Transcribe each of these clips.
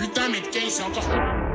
putain, mais Kay, c'est encore.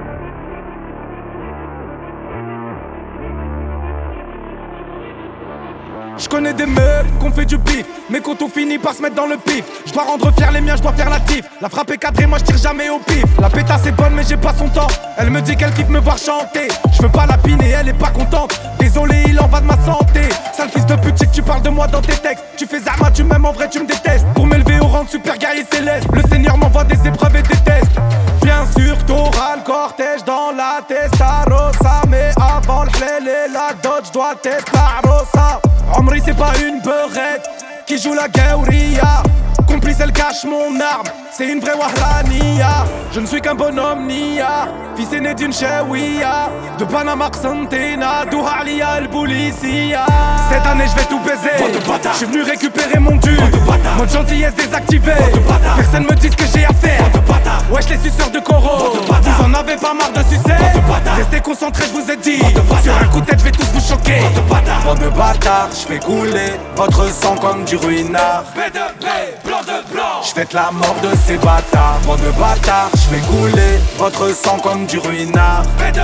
Je connais des meufs qu'on fait du pif, mais quand on finit par se mettre dans le pif, je dois rendre fier les miens, je dois faire la tif. La frappe est cadrée, moi je tire jamais au pif. La pétasse est bonne mais j'ai pas son temps. Elle me dit qu'elle kiffe me voir chanter. Je veux pas la piner, elle est pas contente. Désolé, il en va de ma santé. Sale fils de pute, c'est que tu parles de moi dans tes textes. Tu fais Zama, tu m'aimes, en vrai tu me détestes. Pour m'élever au rang de super guerrier céleste, le Seigneur m'envoie des épreuves et des tests. Bien sûr t'auras le cortège dans la Testarossa, mais avant le hlel et la dot, j'dois Testarossa. Omri c'est pas une beurette qui joue la guerrilla. Complice elle cache mon arme, c'est une vraie wahrania. Je ne suis qu'un bonhomme nia, fils aîné d'une chewiya. De Panama Xantena, d'Ouhalia el Boulissia. Cette année je vais tout baiser, je suis venu récupérer mon dû. Mode gentillesse désactivée, personne me dit ce que j'ai à faire. Wesh les suceurs de Coro, vous en avez pas marre de sucer. Restez concentrés, je vous ai dit, sur un coup de tête je vais tous vous choquer. Bande de bâtards, je fais couler votre sang comme du ruinard. Blanc de blanc. Je fête la mort de ces bâtards. Bande de bâtards, je fais couler votre sang comme du ruinard.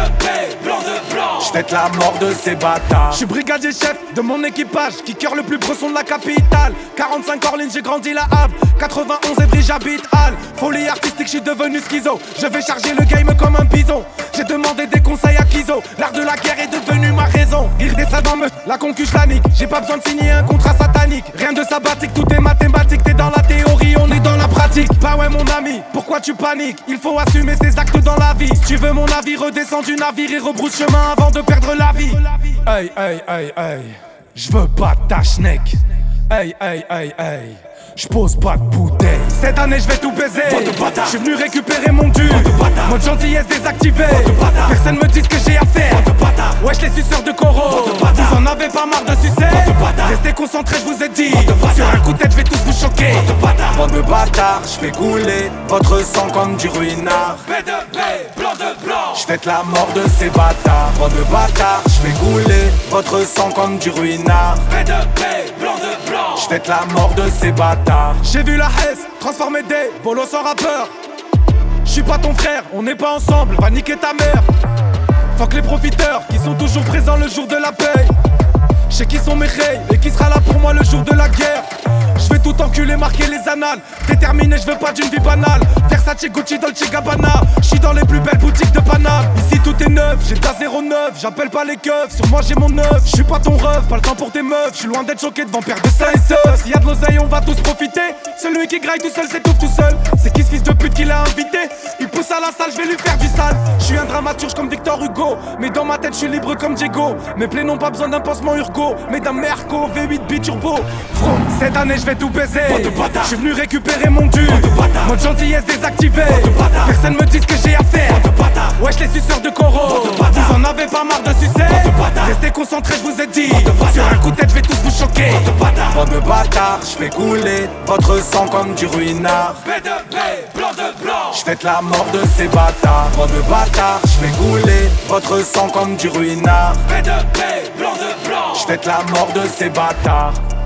Blanc de blanc. Je fête la mort de ces bâtards. Je suis brigadier chef de mon équipage qui cœur le plus bresson de la capitale. 45 Orléans, j'ai grandi la Havre. 91 Évry, j'habite Halle. Folie artistique, je suis devenu schizo. Je vais charger le game comme un bison. J'ai demandé des conseils à Kizo. L'art de la guerre est devenu ma raison. Il descend dans me, la concuche la nique. J'ai pas besoin de signer un contrat satanique. Rien de sabbatique, tout est mathématique. T'es dans la théorie, on est dans la pratique. Bah ouais mon ami, pourquoi tu paniques? Il faut assumer ses actes dans la vie. Si tu veux mon avis, redescends du navire et rebrousse chemin avant de perdre la vie. Hey, hey, hey, hey, j'veux pas ta schneck. Hey, hey, hey, hey, j'pose pas de bouteille. Cette année j'vais tout baiser, j'suis venu récupérer mon dû. Mode gentillesse désactivée, personne me dit ce que j'ai à faire. Wesh les suceurs de Coro, vous en avez pas marre de sucer. Restez concentrés, je vous ai dit, sur un coup de tête je vais tous vous choquer. Bande de bâtards, je fais couler votre sang comme du ruinard. Blanc de blanc. Je fête la mort de ces bâtards. Bande de bâtards, je fais couler votre sang comme du ruinard. Blanc de blanc. Je fête la mort de ces bâtards. J'ai vu la Hesse transformer des bolos en rappeurs. J'suis pas ton frère, on n'est pas ensemble, va niquer ta mère. Fuck les profiteurs qui sont toujours présents le jour de la paye. J'sais qui sont mes reils et qui sera là pour moi le jour de la guerre. J'vais tout enculer, marquer les annales. Déterminé, j'veux pas d'une vie banale. Versace, Gucci, Dolce Gabbana. J'suis dans les plus belles boutiques de Paname. Ici tout est neuf, j'ai ta 09. J'appelle pas les keufs, sur moi j'ai mon neuf. J'suis pas ton ref, pas le temps pour tes meufs. J'suis loin d'être choqué devant père de saint et seuf. S'il y a de l'oseille, on va tous profiter. Celui qui graille tout seul s'étouffe tout seul. C'est qui ce fils de pute qui l'a invité? Il pousse à la salle, j'vais lui faire du sale. J'suis un dramaturge comme Victor Hugo. Mais dans ma tête, j'suis libre comme Diego. Mes plaies n'ont pas besoin d'un pansement Urgo, mais d'un Merco V8 biturbo. From, cette année j'vais tout baiser. J'suis venu récupérer mon dû. Mode gentillesse désactivée, personne me dit ce que j'ai à faire. Wesh les suceurs de Coro, vous en avez pas marre de sucer. Restez concentrés, je vous ai dit, sur un coup de tête je vais tous vous choquer. Bande de bâtards, je fais couler votre sang comme du ruinard. Blanc de blanc. Je fête la mort de ces bâtards. Bande de bâtards, je fais couler votre sang comme du ruinard. Blanc de blanc. Je fête la mort de ces bâtards.